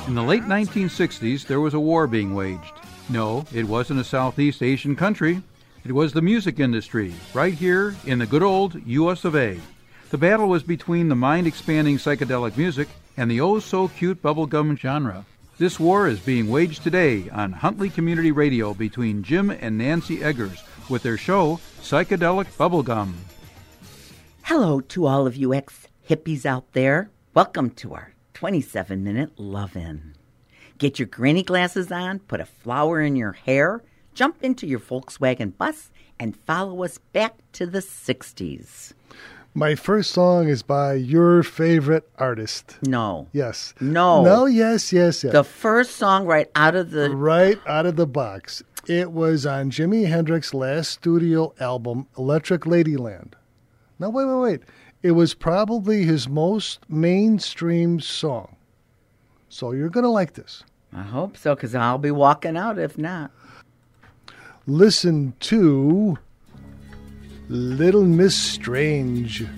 In the late 1960s, there was a war being waged. No, it wasn't a Southeast Asian country. It was the music industry, right here in the good old U.S. of A. The battle was between the mind-expanding psychedelic music and the oh-so-cute bubblegum genre. This war is being waged today on Huntley Community Radio between Jim and Nancy Eggers with their show, Psychedelic Bubblegum. Hello to all of you ex-hippies out there. Welcome to our 27-minute love-in. Get your granny glasses on, put a flower in your hair, jump into your Volkswagen bus, and follow us back to the 60s. My first song is by your favorite artist. No. Yes. No. No, yes. The first song right out of the box. It was on Jimi Hendrix's last studio album, Electric Ladyland. Now, wait. It was probably his most mainstream song. So you're going to like this. I hope so, because I'll be walking out if not. Listen to Little Miss Strange.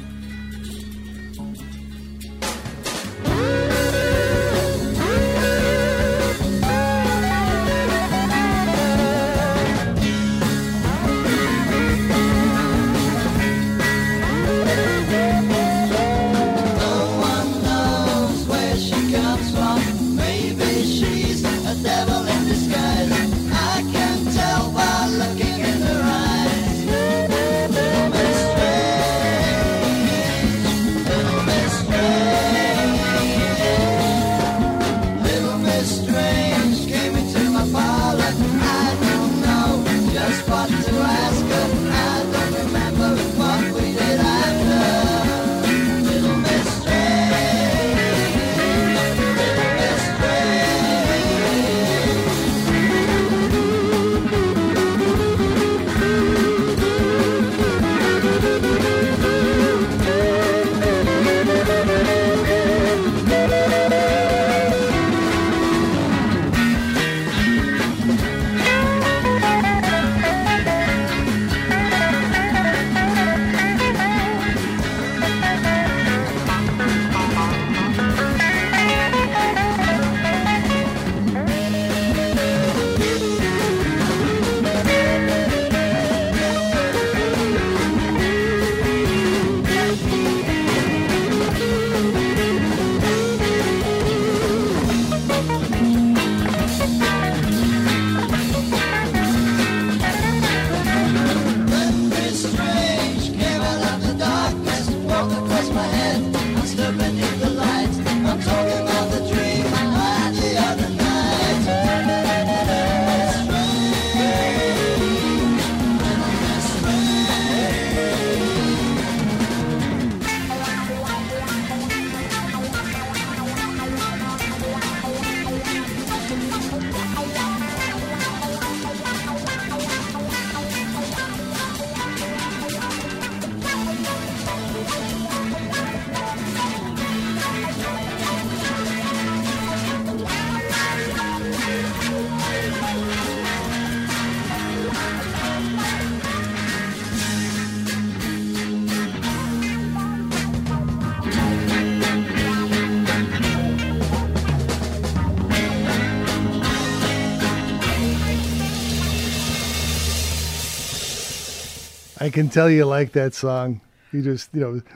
I can tell you like that song. You just,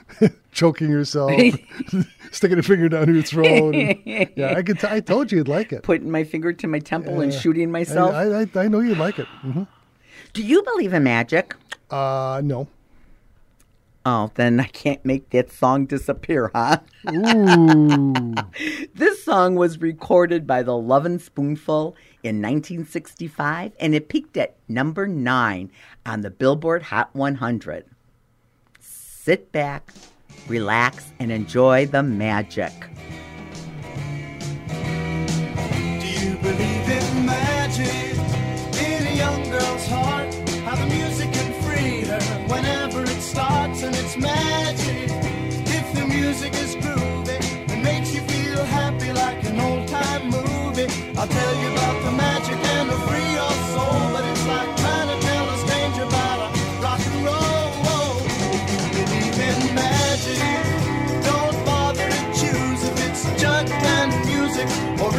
choking yourself, sticking a finger down your throat. And, I told you you'd like it. Putting my finger to my temple and shooting myself. I know you'd like it. Mm-hmm. Do you believe in magic? No. Oh, then I can't make that song disappear, huh? Ooh. This song was recorded by the Lovin' Spoonful in 1965, and it peaked at number 9 on the Billboard Hot 100. Sit back, relax, and enjoy the magic. Do you believe in magic in a young girl's heart? How the music can free her whenever it starts, and it's magic. If the music is groovy and makes you feel happy like an old-time movie, I'll tell you about the magic and it'll free your soul. But it's like trying to tell a stranger about a rock and roll. If you believe in magic, don't bother to choose if it's jug band music or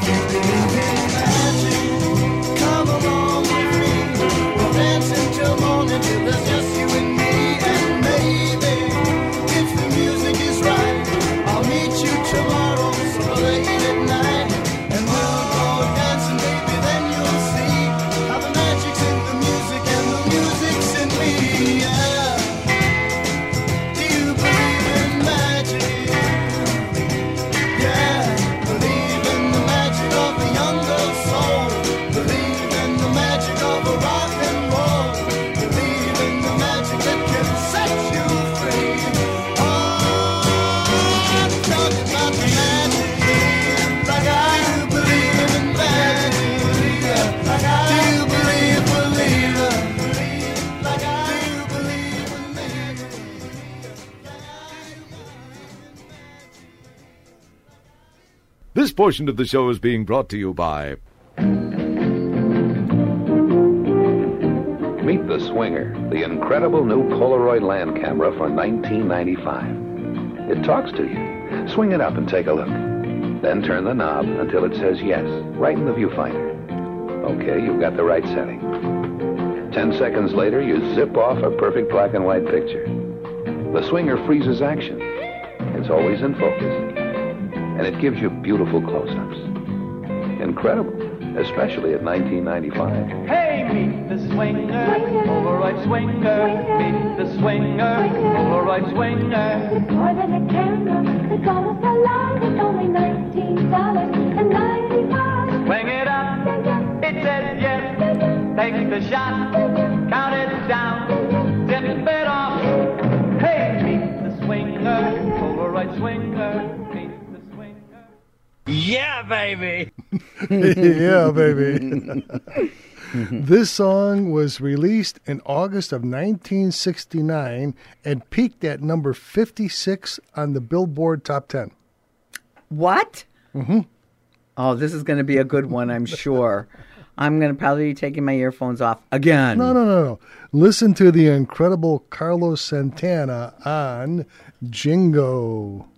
Come along with me. We'll dance until morning till there's just you and me. And maybe if the music is right, I'll meet you tomorrow so late at night. And we'll go dancing, baby, then you'll see how the magic's in the music and the music's in me. Yeah. Do you believe in magic? Yeah. Believe in the magic of a young girl's soul. Believe in the magic of a rock and roll. Believe in the magic that can set you free. Oh, I'm talking about the magic. Like I do believe in magic. Do you believe it? Like I do believe in magic. This portion of the show is being brought to you by Meet the Swinger, the incredible new Polaroid land camera for $19.95. It talks to you. Swing it up and take a look. Then turn the knob until it says yes, right in the viewfinder. Okay, you've got the right setting. 10 seconds later, you zip off a perfect black and white picture. The Swinger freezes action. It's always in focus. And it gives you beautiful close-ups. Incredible, especially at $19.95. Hey, meet the swinger, Polaroid swinger. Meet the swinger, Polaroid swinger. It's more than a camera, the colors are loud. It's only $19.95. Swing it up, it says yes. Take the shot, count it down, zip it off. Hey, meet the swinger, Polaroid swinger. Meet the swinger. Yeah, baby. Yeah, baby. This song was released in August of 1969 and peaked at number 56 on the Billboard Top 10. What? Mm-hmm. Oh, this is going to be a good one, I'm sure. I'm going to probably be taking my earphones off again. No. Listen to the incredible Carlos Santana on Jingo.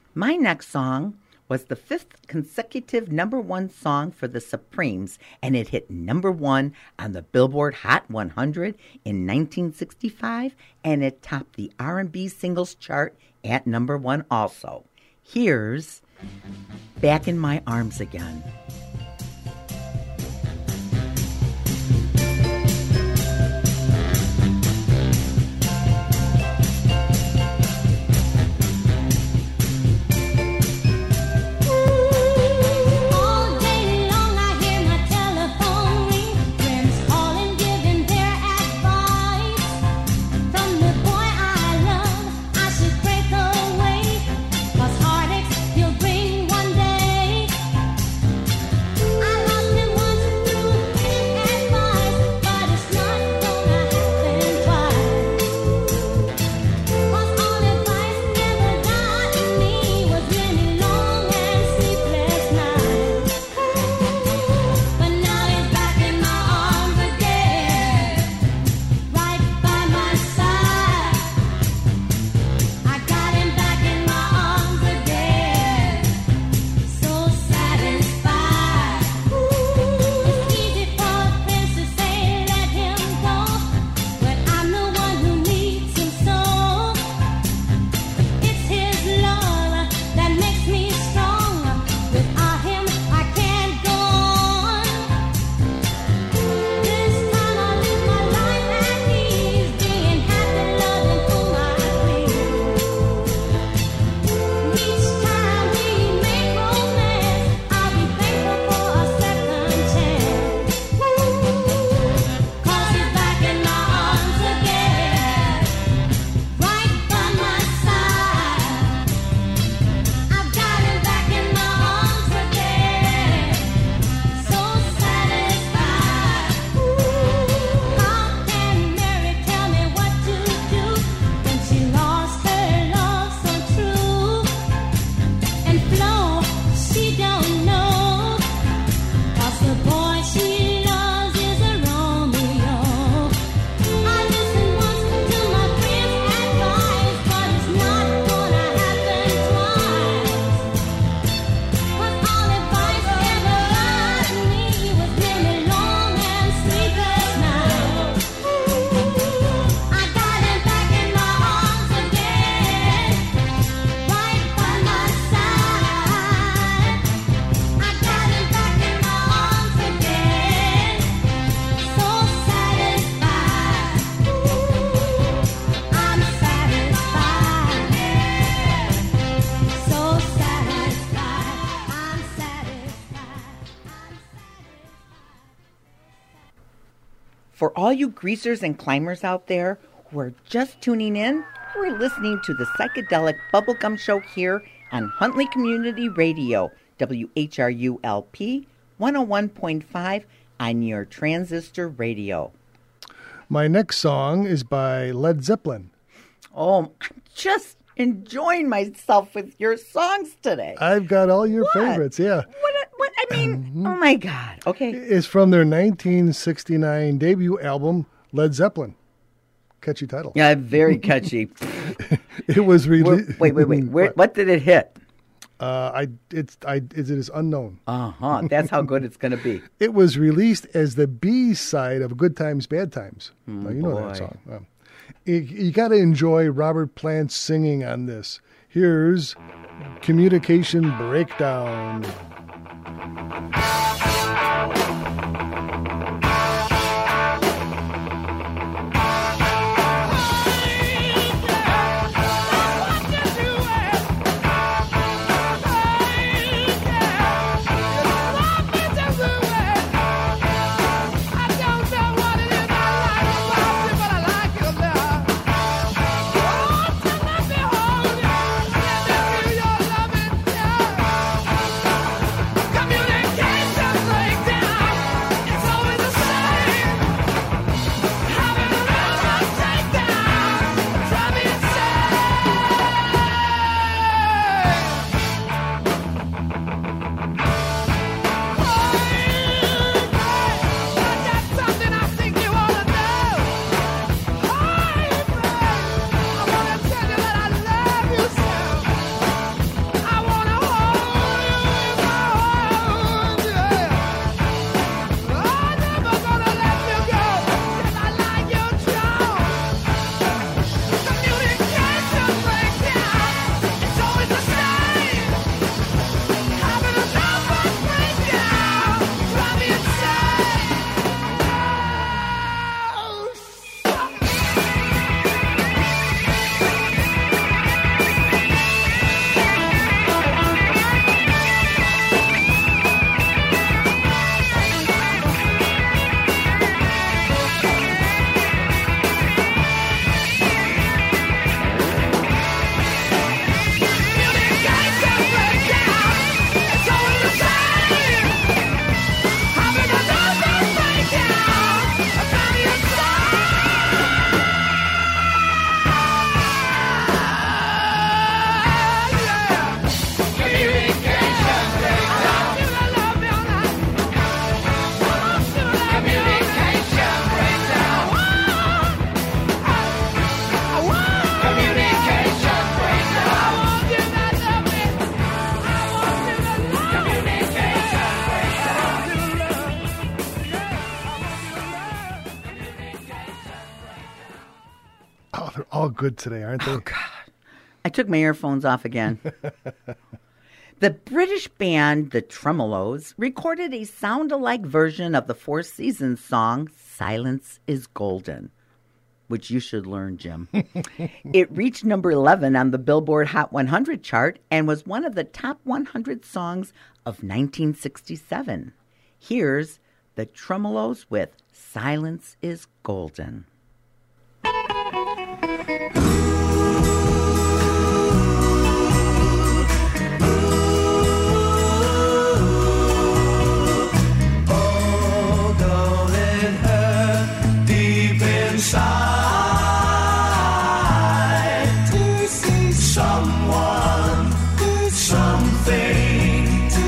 My next song was the 5th consecutive #1 song for the Supremes, and it hit #1 on the Billboard Hot 100 in 1965, and it topped the R&B singles chart at #1 also. Here's Back in My Arms Again. For all you greasers and climbers out there who are just tuning in, we're listening to the Psychedelic Bubblegum Show here on Huntley Community Radio, WHRU-LP 101.5 on your transistor radio. My next song is by Led Zeppelin. Oh, I'm just enjoying myself with your songs today. I've got all your favorites, yeah. What? I mean, oh my God. Okay. It's from their 1969 debut album, Led Zeppelin. Catchy title. Yeah, very catchy. It was released. Wait. What did it hit? It is unknown. That's how good it's going to be. It was released as the B side of Good Times, Bad Times. Now, you know that song. You got to enjoy Robert Plant's singing on this. Here's Communication Breakdown. Oh, they're all good today, aren't they? Oh, God. I took my earphones off again. The British band The Tremolos recorded a sound-alike version of the Four Seasons song, Silence is Golden, which you should learn, Jim. It reached number 11 on the Billboard Hot 100 chart and was one of the top 100 songs of 1967. Here's The Tremolos with Silence is Golden. Inside to see someone, something to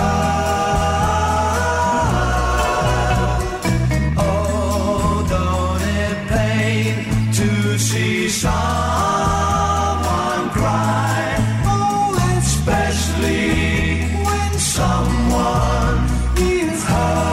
hug. Oh, don't it pain to see someone cry? Oh, especially when someone is hurt.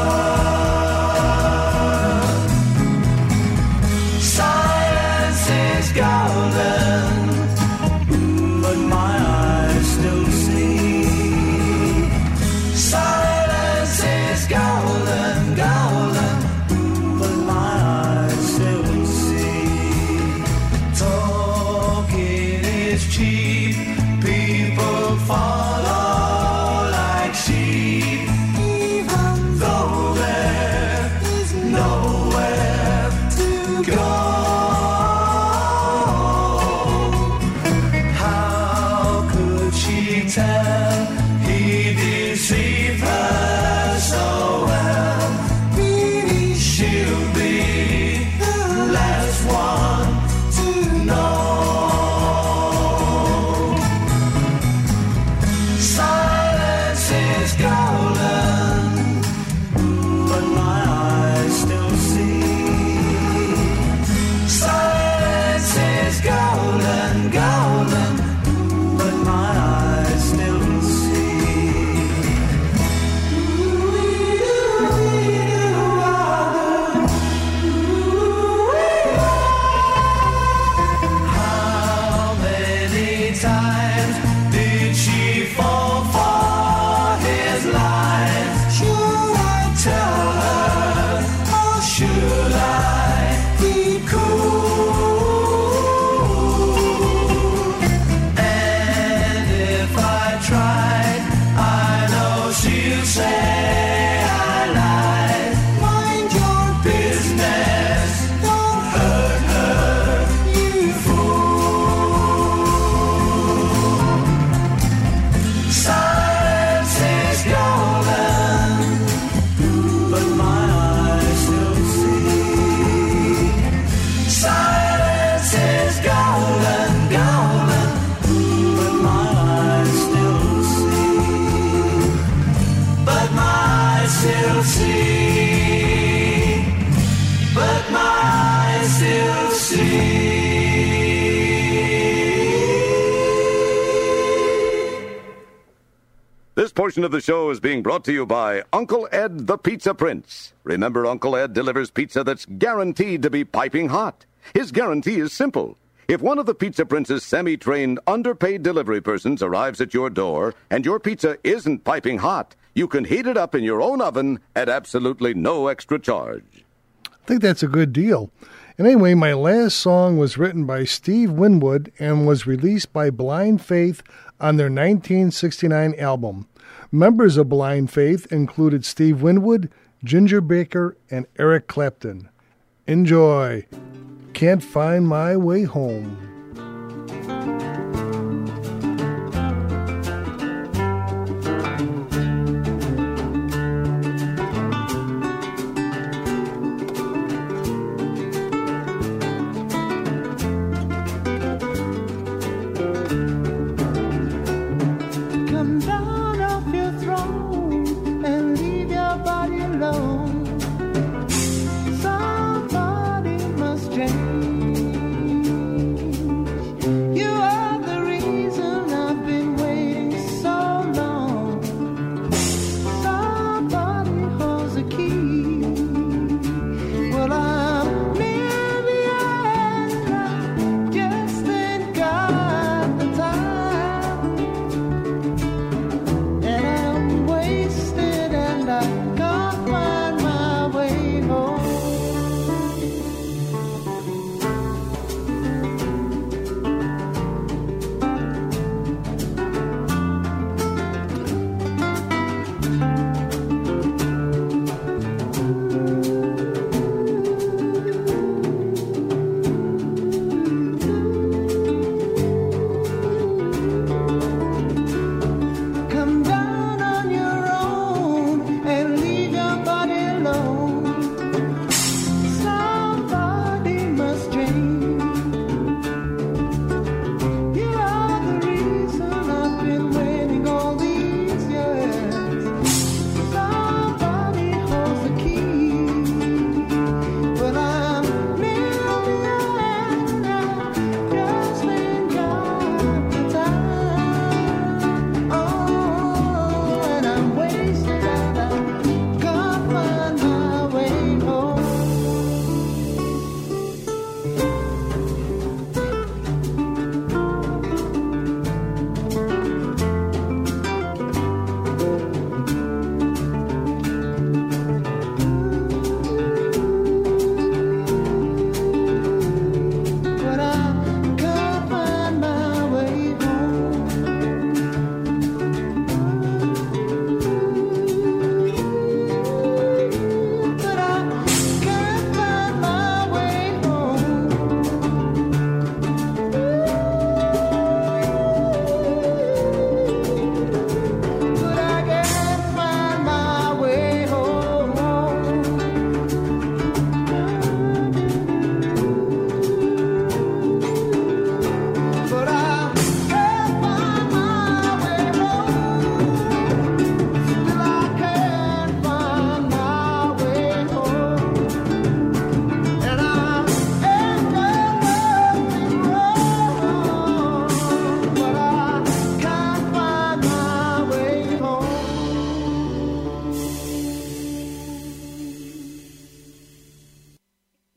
Golden, but my eyes still see. Silence is golden, golden, but my eyes still see. Talking is cheap, people follow like sheep, even though there is nowhere to go. Tell he deceived her so well. Maybe she'll be the last one to know. Silence is golden, but my eyes still see. Silence is golden, golden, but my eyes still see. How many times did she fall for his lies? Should I tell her, or should I be cool? Tried, I know she'll say I lied. Mind your business, don't hurt her, you fool. Silence is golden, but my eyes still see. Silence is golden, golden, but my eyes still see, but my eyes still see. This portion of the show is being brought to you by Uncle Ed the Pizza Prince. Remember, Uncle Ed delivers pizza that's guaranteed to be piping hot. His guarantee is simple. If one of the Pizza Prince's semi-trained, underpaid delivery persons arrives at your door and your pizza isn't piping hot, you can heat it up in your own oven at absolutely no extra charge. I think that's a good deal. And anyway, my last song was written by Steve Winwood and was released by Blind Faith on their 1969 album. Members of Blind Faith included Steve Winwood, Ginger Baker, and Eric Clapton. Enjoy. Can't Find My Way Home. Come down off your throne and leave your body alone. Somebody must change.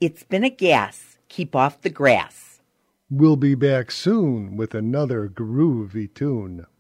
It's been a gas. Keep off the grass. We'll be back soon with another groovy tune.